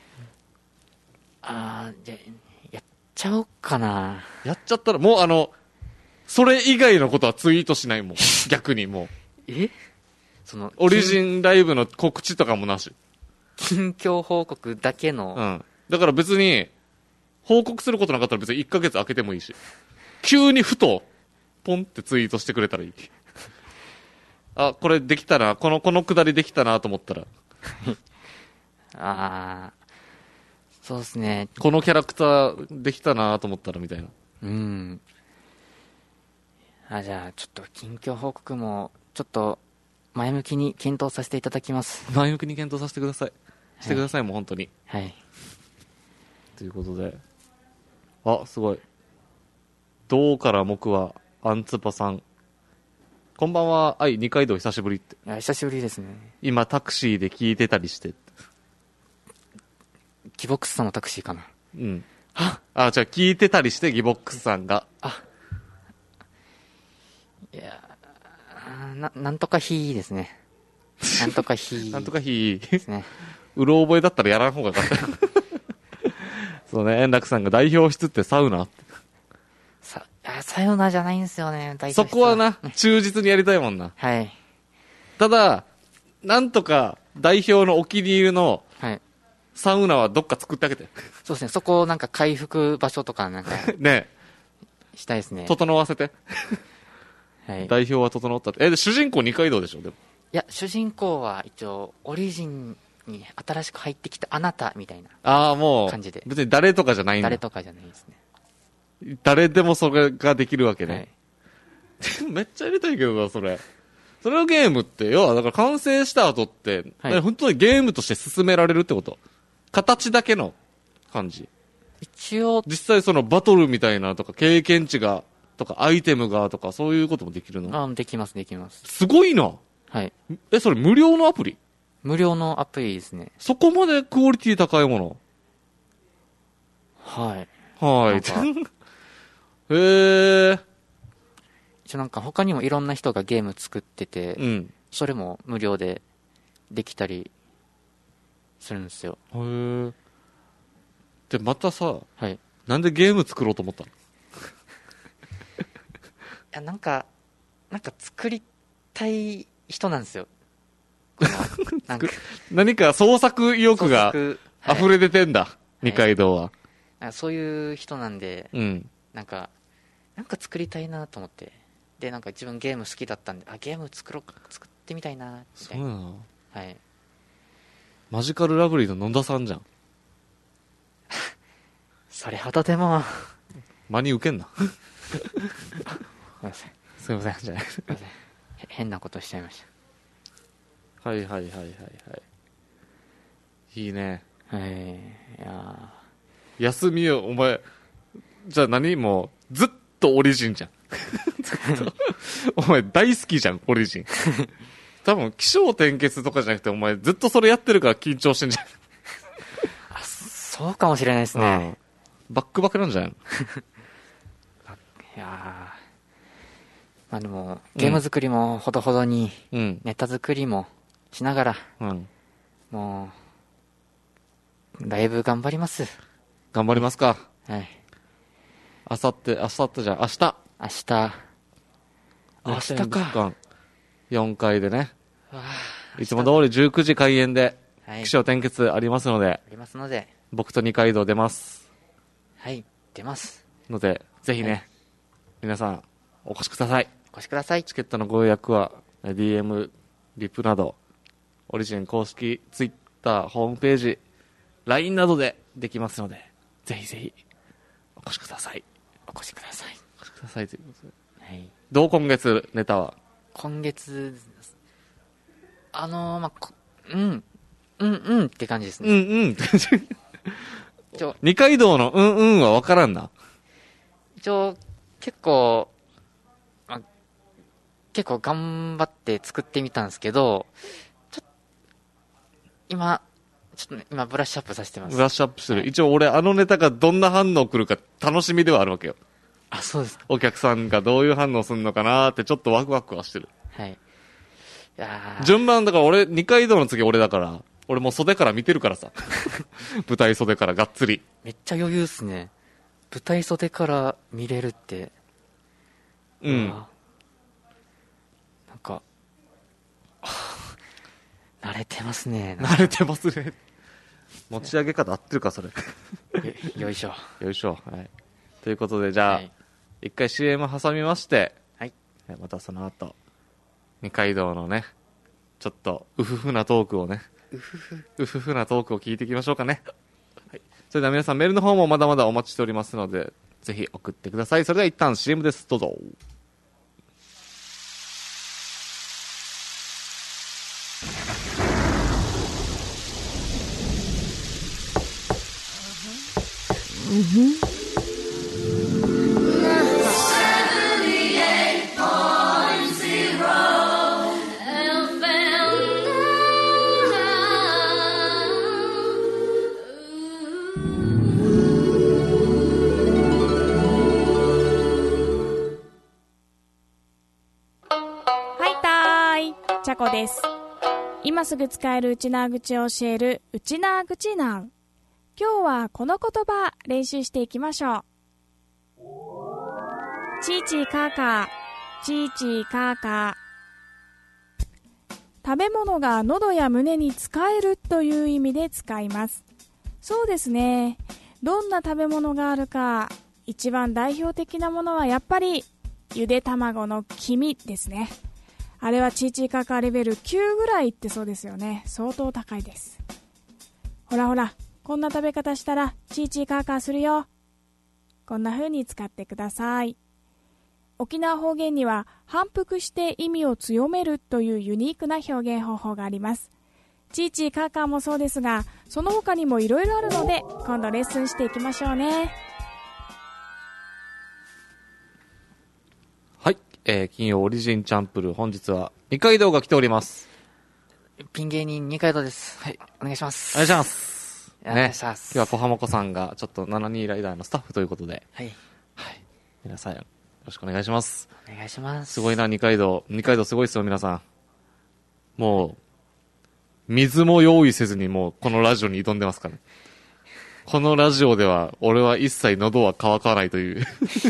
あー、じゃ、やっちゃおうかな。
やっちゃったら、もうあの、それ以外のことはツイートしないもん。逆にもう。
え？その、
オリジンライブの告知とかもなし。
近況報告だけの。
うん。だから別に、報告することなかったら別にいっかげつ空けてもいいし。急にふと、ポンってツイートしてくれたらいい。あ、これできたな。この、このくだりできたなと思ったら。
ああ。そうですね。
このキャラクターできたなと思ったらみたいな。
うん。あ、じゃあ、ちょっと近況報告も、ちょっと、前向きに検討させていただきます。
前向きに検討させてください。 してください、はい、もう本当に。
はい。
ということで、あ、すごい。どうから木は、アンツパさん。こんばんは、はい、二階堂久しぶりって。
いや、久しぶりですね。
今、タクシーで聞いてたりして。
ギボックスさんのタクシーかな。
うん。あ、あ、じゃあ聞いてたりして、ギボックスさんが。
あ。いや、な、なんとかひーですね。なんとかひー。
なんとかひー。
ですね。
うろ覚えだったらやらん方がよかった。そうね、円楽さんが代表室ってサウナ
さ、あ、サウナじゃないんですよね、代表室は。
そこはな、忠実にやりたいもんな。
はい。
ただ、なんとか代表のお気に入りの、はい。サウナはどっか作ってあげて。
そうですね、そこをなんか回復場所とかなんか。
ね
したいですね。
整わせて。はい。代表は整ったって。え、で、主人公二階堂でしょ、でも。
いや、主人公は一応、オリジンに新しく入ってきたあなたみたいな。
ああ、もう。
感じで。
別に誰とかじゃないんだ。
誰とかじゃないです
ね。誰でもそれができるわけね。はい、めっちゃやりたいけどな、それ。それのゲームって、要は、だから完成した後って、はい、本当にゲームとして進められるってこと？形だけの感じ。
一応。
実際そのバトルみたいなとか、経験値が、とか、アイテムがとか、そういうこともできるの？
あ、できます、できます。
すごいな。
はい。
え、それ無料のアプリ？
無料のアプリですね。
そこまでクオリティ高いもの？
はい。
はい。へえ。
一応なんか他にもいろんな人がゲーム作ってて、うん、それも無料でできたりするんですよ。
へえ。で、またさ、
はい。
なんでゲーム作ろうと思ったの？い
や、なんか、なんか作りたい人なんですよ。
なんか何か創作意欲が溢れ出てんだ、はい、二階堂は、
はい、そういう人なんで、
うん、
なんかなんか作りたいなと思って、でなんか自分ゲーム好きだったんで、あ、ゲーム作ろ作ってみたいなみたいな。
そうなの？
はい。
マジカルラブリーの野田さんじゃん。
それほどでも
真に受けんな。
ごめんなさい。
すいません、じゃない。
変なことしちゃいました。
はいはいはいはいはい。いいね。
はい。いや
休みを、お前、じゃあ何もう、ずっとオリジンじゃん。お前大好きじゃん、オリジン。多分、起承転結とかじゃなくて、お前ずっとそれやってるから緊張してんじゃん。
あ、そうかもしれないですね。
うん、バックバックなんじゃないの？
いやまあでも、ゲーム作りもほどほどに、うん、ネタ作りも、しながら、うん、もうだいぶ頑張ります。
頑張りますか。
はい。
あさってあさってじゃ明日
明日明日か
よんかいでね、いつも通りじゅうくじ開演で、はい、起承転結ありますので、あ
りますので、
僕と二階堂出ます。
はい、出ます
のでぜひね、はい、皆さんお越しください。
お越しください。
チケットのご予約は ディーエム リプなどオリジン公式ツイッターホームページ ライン などでできますので、ぜひぜひお越しください。
お越しください。
お越しくださいということで、
はい、ど
う今月ネタは？
今月あのー、まあうんうんうんって感じですね。
うんうんって感じ。二階堂のうんうんは分からんな。
一応結構、まあ、結構頑張って作ってみたんですけど、ちょ今ちょっと、ね、今ブラッシュアップさせてます。
ブラッシュアップしてる、はい、一応俺あのネタがどんな反応来るか楽しみではあるわけよ。
あ、そうですか。
お客さんがどういう反応するのかなーってちょっとワクワクはしてる。
はい。いや
順番だから俺二階堂の次俺だから、俺もう袖から見てるからさ。舞台袖からがっつり。
めっちゃ余裕っすね。舞台袖から見れるって。
うん。
なんか、慣れてますね。
慣れてますね。持ち上げ方合ってるかそれ。よ,
よいしょ。
よいしょ。はい。ということでじゃあ、はい、一回 シーエム 挟みまして、
はい。
またその後、二階堂のね、ちょっとうふふなトークをね、
うふふ
うふふなトークを聞いていきましょうかね。はい。それでは皆さんメールの方もまだまだお待ちしておりますので、ぜひ送ってください。それでは一旦 シーエム です。どうぞ。
ちゃこです。今すぐ使えるウチナー口を教えるウチナー口ナウ。今日はこの言葉練習していきましょう。チーチーカーカー、チーチーカーカー。食べ物が喉や胸に使えるという意味で使います。そうですね。どんな食べ物があるか、一番代表的なものはやっぱりゆで卵の黄身ですね。あれはチーチーカーカーレベルきゅうぐらいいってそうですよね。相当高いです。ほらほら、こんな食べ方したらチーチーカーカーするよ。こんな風に使ってください。沖縄方言には反復して意味を強めるというユニークな表現方法があります。チーチーカーカーもそうですが、その他にもいろいろあるので、今度レッスンしていきましょうね。
はい、えー、金曜オリジンチャンプルー、本日は二階堂が来ております。
ピン芸人二階堂です。はい、お願いします。
お願いします。
お願いします。
ね、今日は小浜子さんがちょっとななじゅうにライダーのスタッフということで、
はい。
はい。皆さん、よろしくお願いします。
お願いします。
すごいな、二階堂。二階堂すごいですよ、皆さん。もう、水も用意せずにもうこのラジオに挑んでますからね。このラジオでは、俺は一切喉は乾かないという。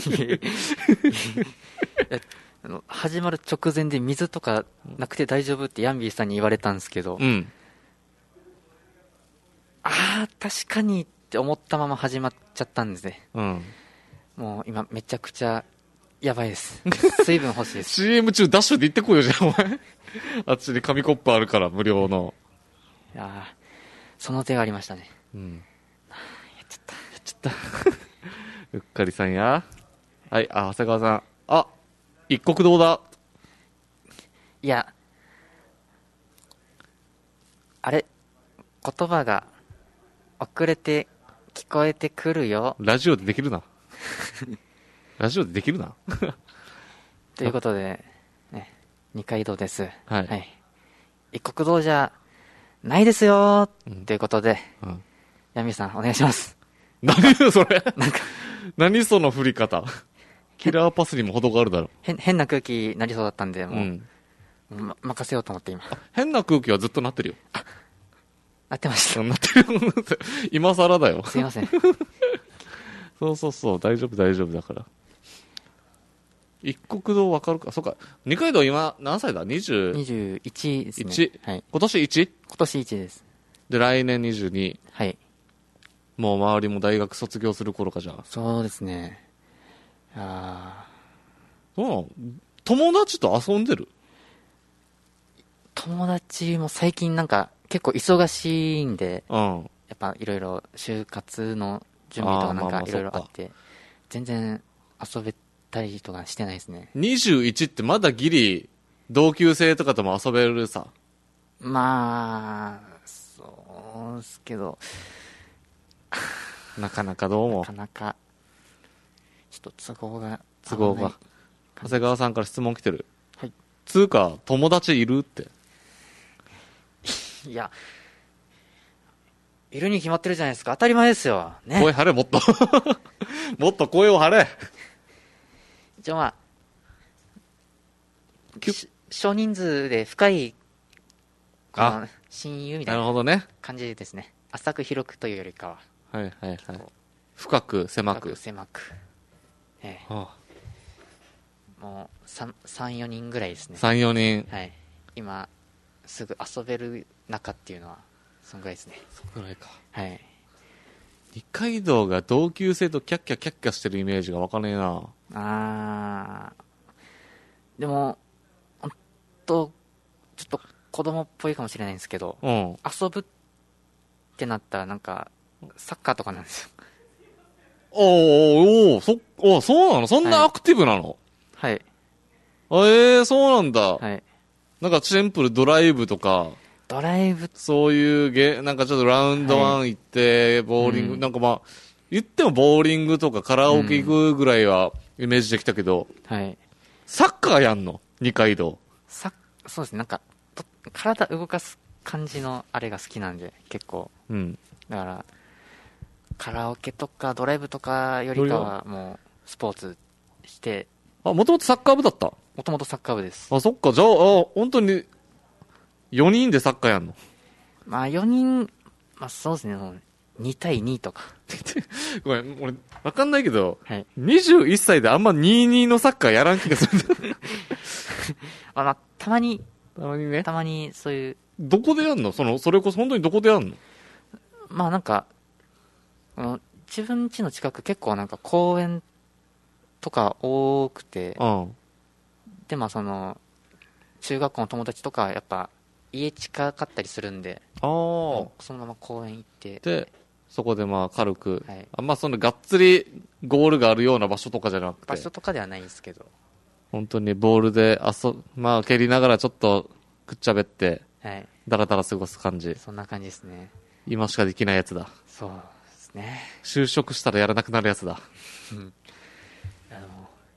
あの始まる直前で水とかなくて大丈夫ってヤンビーさんに言われたんですけど、
うん。
ああ、確かにって思ったまま始まっちゃったんですね。
うん。
もう今めちゃくちゃやばいです。水分欲しいです。
シーエム 中ダッシュで行ってこいよ、じゃあ、お前。あっちに紙コップあるから、無料の。
いやー、その手がありましたね。
うん。
やっちゃった。やっちゃった。
うっかりさんや。はい、あ、長谷川さん。あ、一国堂だ。
いや、あれ、言葉が遅れて聞こえてくるよ。
ラジオでできるな。ラジオでできるな。
ということで、ね、二階堂です。
はい。
はい。一国堂じゃないですよー、ということで、
うん。
ヤミさんお願いします。
何よ、それ。
なんか、
何その振り方。キラーパスにも程があるだろ。
変、変な空気になりそうだったんで、もう、
うん。
ま、任せようと思って今。
変な空気はずっとなってるよ。
なってました。
なってるよ。今更だよ。
すいません。
そうそうそう、大丈夫大丈夫だから。一国堂わかるか。そうか。二階堂今何歳だ ?にじゅういち。
にじゅういちですね。
いち。
はい。
今年 いち？
今年いちです。
で、来年にじゅうに。
はい。
もう周りも大学卒業する頃か、じゃあ。
そうですね。あ
そうなの？友達と遊んでる？
友達も最近なんか結構忙しいんで、
うん。
やっぱいろいろ就活の準備とかなん
あーまあまあ
かいろいろあって、全然遊べたりとかしてないですね。
にじゅういちってまだギリ、同級生とかとも遊べるさ。
まあ、そうですけど、
なかなかどうも
なか。なか、ちょっと都合が。
都合が。長谷川さんから質問来てる。
はい。
つうか、友達いるって。
いや、いるに決まってるじゃないですか。当たり前ですよ。ね。
声張れ、もっと。もっと声を張れ。
一応まあ、し少人数で深い、この親友みた
ないる
な
ほどね。
感じですね。浅く広くというよりかは。
はいはいはい。深く、狭く。
深く狭く。ええ、
はあ、
もうさん、さん、よにんぐらいですね。
さん、よにん。
はい。今、すぐ遊べる中っていうのは、そんぐらいですね。
そんぐらいか。
はい。
二階堂が同級生とキャッキャキャッキャしてるイメージがわかんねえな。
あー、でも、ほんと、ちょっと子供っぽいかもしれないんですけど、
うん。
遊ぶってなったらなんか、サッカーとかなんですよ。
おーおーそ、おそうなの？そんなアクティブなの？
はい。
ええー、そうなんだ。
はい。
なんかシンプルドライブとか、
ドライブ、
そういうゲ、なんかちょっとラウンドワン行って、ボーリング、
うん
なんかまあ、 言ってもボーリングとかカラオケ行くぐらいはイメージできたけど、
うん、はい。
サッカーやんの二階堂。
さ、そうですね、なんか、と体動かす感じのあれが好きなんで、結構。
うん。
だから、カラオケとかドライブとかよりかはもう、スポーツして。
あ、もともとサッカー部だった？
もともとサッカー部です。
あ、そっか、じゃあ、あ、本当に、よにんでサッカーやんの？
まあよにん、まあそうですね、に対にとか。
ごめん、俺、わかんないけど、
はい、
にじゅういっさいであんまにたいにのサッカーやらん気がするんだ。
あ、まあ、たまに、
たまにね。
たまにそういう。
どこでやんの？その、それこそ本当にどこでやんの？
まあなんか、あの自分家の近く結構なんか公園とか多くて、
うん。
でまあその、中学校の友達とかやっぱ家近かったりするんで、
ああ。
そのまま公園行って。
で、そこでまあ軽く、
はい、
あんまそのがっつりゴールがあるような場所とかじゃなくて。
場所とかではないんですけど。
本当にボールで遊、まあ蹴りながらちょっとくっちゃべって、
はい。
だらだら過ごす感じ。
そんな感じですね。
今しかできないやつだ。
そうですね。
就職したらやらなくなるやつだ。
うん。あの、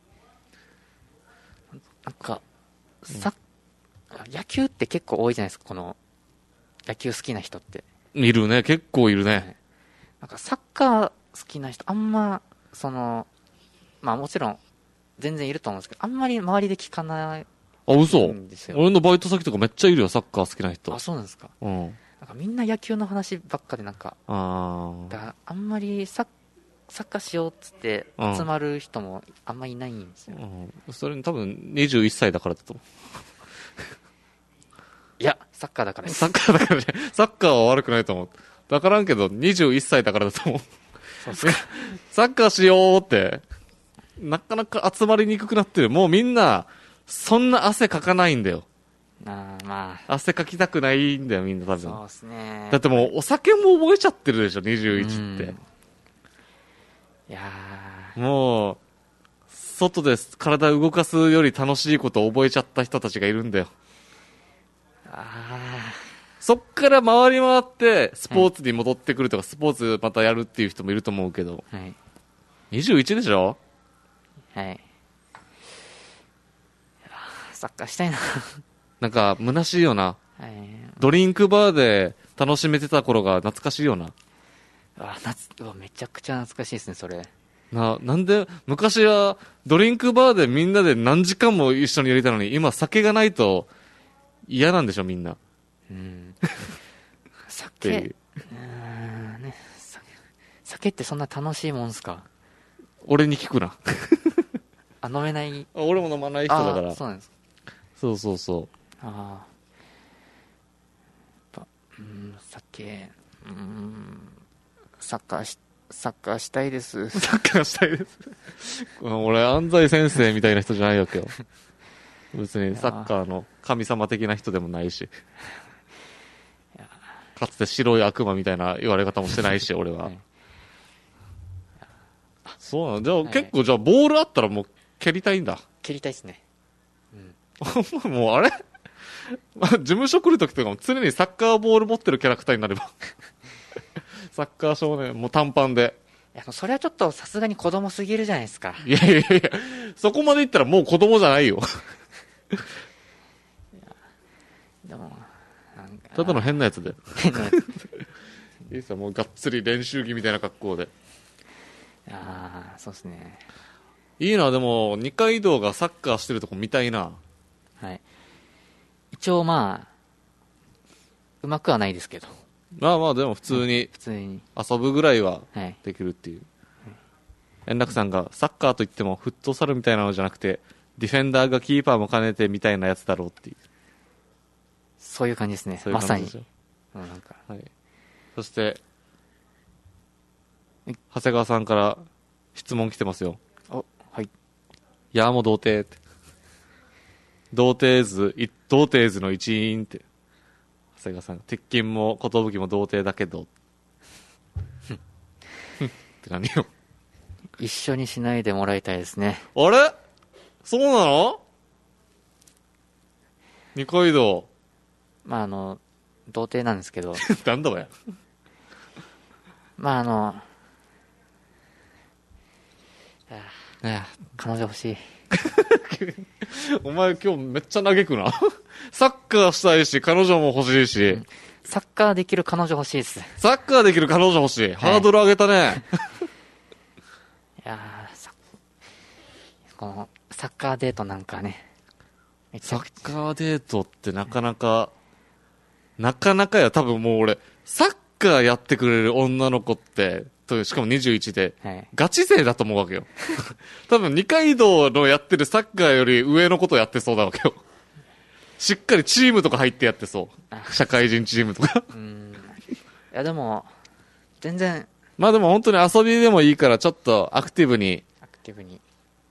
なんか、さ、うん、野球って結構多いじゃないですか、この、野球好きな人って。
いるね、結構いるね。はい、
なんかサッカー好きな人、あんま、その、まあもちろん、全然いると思うんですけど、あんまり周りで聞かない。
あ、嘘？俺のバイト先とかめっちゃいるよ、サッカー好きな人。
あ、そうなんですか。
うん。
なんかみんな野球の話ばっかでなんか、
あ
だからあんまりサッ、サッカーしようっつって集まる人もあんまいないんですよ。
うん。それに多分にじゅういっさいだからだと思う。
いや、サッカーだからです。
サッカーだからね。サッカーは悪くないと思う。だからんけど、にじゅういっさいだからだと思う。
そうですか。
サッカーしようって、なかなか集まりにくくなってる。もうみんな、そんな汗かかないんだよ。
あまあ。
汗かきたくないんだよ、みんな多分。
そうですね。
だってもう、お酒も覚えちゃってるでしょ、にじゅういちって。
いや
ー。もう、外で体動かすより楽しいことを覚えちゃった人たちがいるんだよ。
あ
そっから回り回ってスポーツに戻ってくるとか、はい、スポーツまたやるっていう人もいると思うけど、
はい、
にじゅういちでしょ？
はい。サッカーしたいな。
なんか虚しいよな、
はい、
ドリンクバーで楽しめてた頃が懐かしいよな。
あ、夏、うわ、めちゃくちゃ懐かしいですね、それ。
な、なんで昔はドリンクバーでみんなで何時間も一緒にやりたのに、今酒がないと嫌なんでしょ、みんな。
うん。酒、うーんね、酒、酒ってそんな楽しいもんすか？
俺に聞くな。
あ、飲めない。
あ、俺も飲まない人だから。
そうなんです。
そうそうそう。
ああ。うん、酒、うん、サッカーし、サッカーしたいです。
サッカーしたいです。俺、安西先生みたいな人じゃないわけよ。別にサッカーの神様的な人でもないし。かつて白い悪魔みたいな言われ方もしてないし、俺は。はい、そうなの？じゃあ、はい、結構じゃあボールあったらもう蹴りたいんだ。
蹴りたいですね。
うん、もうあれ事務所来るときとかも常にサッカーボール持ってるキャラクターになれば。サッカー少年、もう短パンで。
いや、それはちょっとさすがに子供すぎるじゃないですか。
いやいやいや、そこまでいったらもう子供じゃないよ。い
やでもなんか
ただの変なやつで。
変なやつ。
いいですよ、もうがっつり練習着みたいな格好で。
ああ、そうですね。
いいな、でも二階堂がサッカーしてるとこ見たいな。
はい。一応まあ、うまくはないですけど。
まあまあでも普通に
普通に
遊ぶぐらいは
はい
できるっていう、はい、円楽さんがサッカーといってもフットサルみたいなのじゃなくてディフェンダーがキーパーも兼ねてみたいなやつだろうっていう、
そういう感じですね。
そういう感じですよ。
まさに、うん、なんか
はい、そして長谷川さんから質問来てますよ。
お、はい。
いやもう童貞って童貞図童貞図の一員って長谷川さん、鉄筋も寿も童貞だけどって何よ。
一緒にしないでもらいたいですね。
あれそうなの？二階堂。
まああの童貞なんですけど
なんだおや。
まああのねえ、彼女欲しい。
お前今日めっちゃ嘆くな。サッカーしたいし、彼女も欲しいし、うん、
サッカーできる彼女欲しいです。
サッカーできる彼女欲しい。はい、ハードル上げたね。
いやー、さこのサッカーデートなんかね、
サッカーデートってなかなか、なかなかや、多分もう俺、サッカーやってくれる女の子って、しかもにじゅういちで、はい、ガチ勢だと思うわけよ。多分二階堂のやってるサッカーより上のことやってそうだわけよ。しっかりチームとか入ってやってそう。社会人チームとか。
うん。いやでも、全然。
まあでも本当に遊びでもいいから、ちょっとアクティブに。
アクティブに。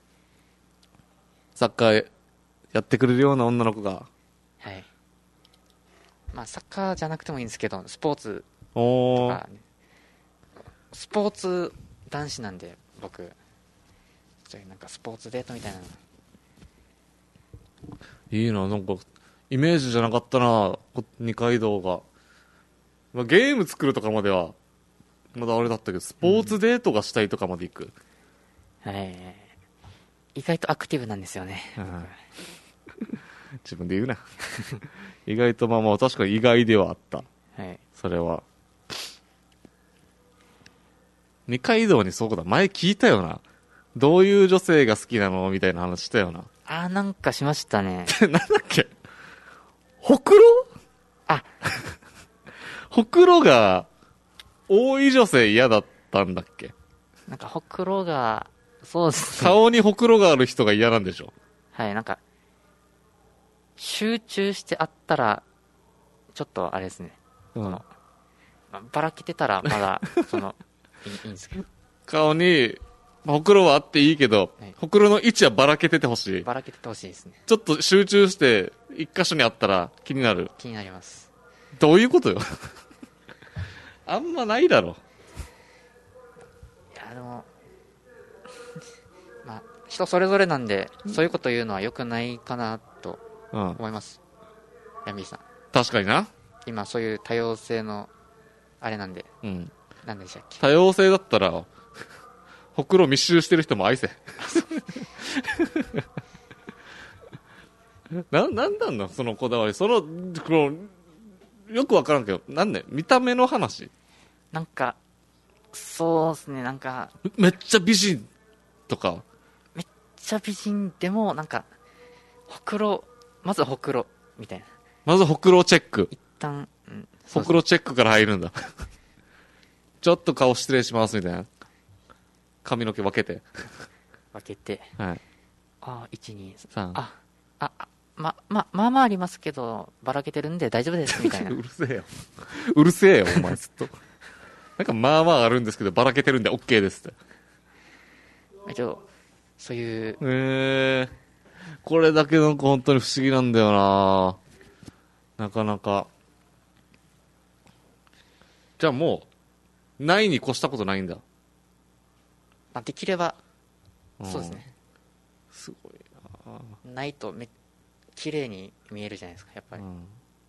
サッカーやってくれるような女の子が。
はい。まあサッカーじゃなくてもいいんですけど、スポーツとか、ね、スポーツ男子なんで、僕。そういうなんかスポーツデートみたいなの。
いいな、なんか、イメージじゃなかったな、二階堂が。まあ、ゲーム作るとかまでは、まだあれだったけど、スポーツデートがしたいとかまで行く。
うん、はい。意外とアクティブなんですよね。うん、
自分で言うな。意外とまあまあ確かに意外ではあった。
はい。
それは。二階堂にそうだ、前聞いたよな。どういう女性が好きなのみたいな話したよな。
あー、なんかしましたね。
なんだっけ、ほくろ
あ
ほくろが多い女性嫌だったんだっけ。
なんかほくろが、そうです
ね。顔にほくろがある人が嫌なんでしょ。
はい、なんか、集中してあったら、ちょっとあれですね。うん、そのまあ、ばらけてたらまだ、その、い, いいんですけど。
顔に、ほくろはあっていいけど、はい、ほくろの位置はばらけててほしい。
ばらけててほしいですね。
ちょっと集中して一箇所にあったら気になる。
気になります。
どういうことよ。あんまないだろ。
いやでもまあ人それぞれなんで、そういうこと言うのは良くないかなと思います。うん、ヤミーさん。
確かにな。
今そういう多様性のあれなんで。
うん。
何でしたっけ。
多様性だったら。ほくろ密集してる人も愛せ。な、なんなんだそのこだわり。その、この、よくわからんけど、なんね、見た目の話。
なんか、そうですね、なんか。
めっちゃ美人とか。
めっちゃ美人でも、なんか、ほくろ、まずほくろ、みたいな。
まずほくろチェック。
一旦、うん。
ほくろチェックから入るんだ。ちょっと顔失礼しますみたいな。髪の毛分けて
分けて、
はい、
ああいちに
さん
あああまままあまあありますけどばらけてるんで大丈夫ですみたいな。
うるせえようるせえよお前ずっとなんかまあまああるんですけどばらけてるんで OK ですって
一応そういう
えー、これだけなんか本当に不思議なんだよな。なかなかじゃあもうないに越したことないんだ。
まあ、できれば、うん、そうですね。
すごいな。
ないとめ綺麗に見えるじゃないですかやっぱり。うん、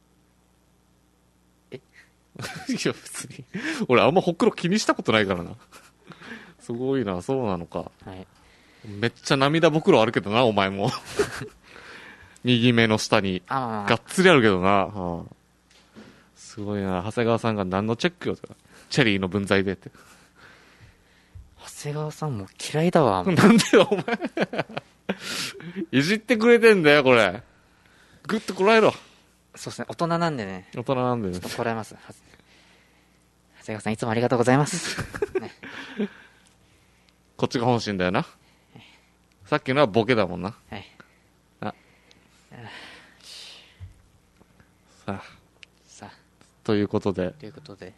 え？
いや別に俺あんまほくろ気にしたことないからな。すごいな、そうなのか。
はい。
めっちゃ涙袋あるけどなお前も。右目の下に
あ
がっつりあるけどな。はあ、すごいな。長谷川さんが何のチェックよとか。チェリーの分際でって。
長谷川さんも嫌いだわ。
なんでよお前。いじってくれてんだよこれ。グッとこらえろ。
そうですね、大人なんでね。
大人なんでね。
ちょっとこらえます。長谷川さんいつもありがとうございます。ね、
こっちが本心だよな。さっきのはボケだもんな。
はい。
あ。さあ。
さあ。
ということで。
ということで。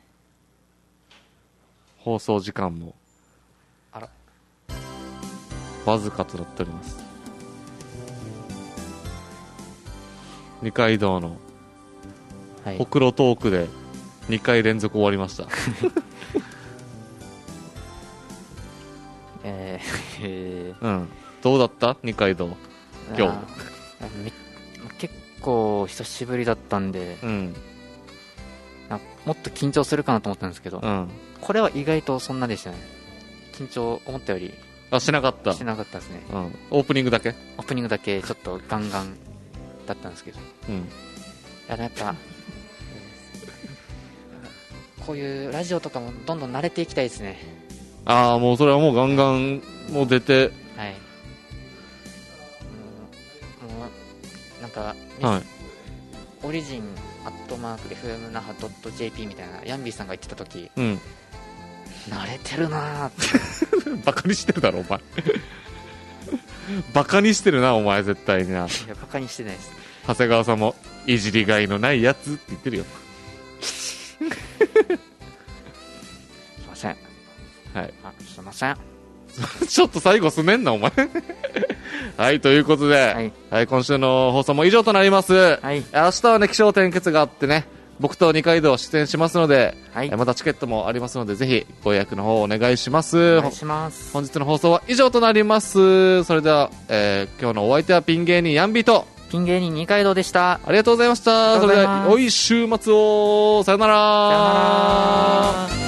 放送時間も。
あら。
わずかとなっております。二階堂の。はい。ほくろトークでにかい連続終わりました。
えー、えー、
うん。どうだった二階堂今日。
結構久しぶりだったんで、
うん、
なもっと緊張するかなと思ったんですけど、
うん、
これは意外とそんなでしたね。緊張思ったより
あ、しなかった。
しなかったですね。
うん。オープニングだけ
オープニングだけちょっとガンガンだったんですけど。
うん。
いや、やっぱ、こういうラジオとかもどんどん慣れていきたいですね。
ああ、もうそれはもうガンガンもう出て。
はい。もう、もうなんか、ね、
はい。
オリジンアットマーク エフエム 那覇 .jp みたいなヤンビーさんが言ってた時、
うん。
慣れてるなーって
バカにしてるだろお前バカにしてるなお前絶対にな。いや
バカにしてないです。
長谷川さんもいじりがいのないやつって言ってるよ
すいません。
はい。
あ、すいません
ちょっと最後すめんなお前はいということで、はい、はい、今週の放送も以上となります。はい、明日はね気象転結があってね、僕と二階堂出演しますので、はい、またチケットもありますのでぜひご予約の方お願いします。
お願いします。
本日の放送は以上となります。それでは、えー、今日のお相手はピン芸人ヤンビーと
ピン芸人二階堂でした。
ありがとうございました。それでは良い週末を。さよなら。
さよなら。